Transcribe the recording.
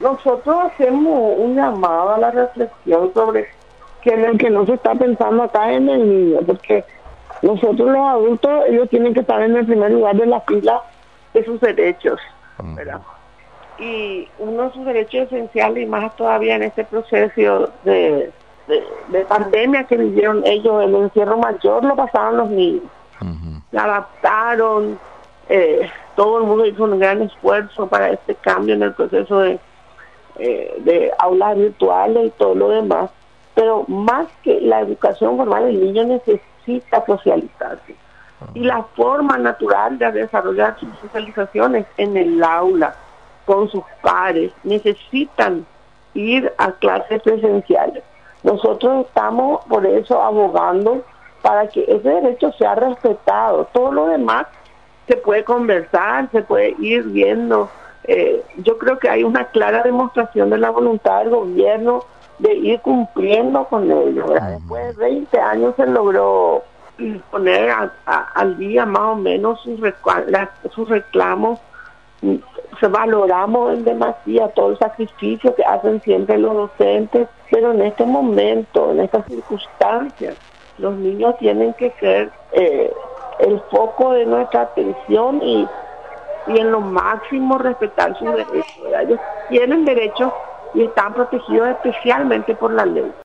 nosotros hacemos un llamado a la reflexión sobre que en el que no se está pensando acá en el niño, porque nosotros los adultos, ellos tienen que estar en el primer lugar de la fila de sus derechos, ¿verdad? Y uno de sus derechos esenciales, y más todavía en este proceso de pandemia que vivieron ellos, el encierro mayor lo pasaron los niños. Se adaptaron, todo el mundo hizo un gran esfuerzo para este cambio en el proceso de aulas virtuales y todo lo demás, pero más que la educación formal, el niño necesita socializarse. Y la forma natural de desarrollar sus socializaciones en el aula, con sus pares, necesitan ir a clases presenciales. Nosotros estamos por eso abogando para que ese derecho sea respetado. Todo lo demás se puede conversar, se puede ir viendo. Yo creo que hay una clara demostración de la voluntad del gobierno de ir cumpliendo con ello. Después de 20 años se logró poner al día más o menos sus reclamos. Valoramos en demasía todo el sacrificio que hacen siempre los docentes, pero en este momento, en estas circunstancias, los niños tienen que ser el foco de nuestra atención y en lo máximo respetar sus derechos. Ellos tienen derechos y están protegidos especialmente por la ley.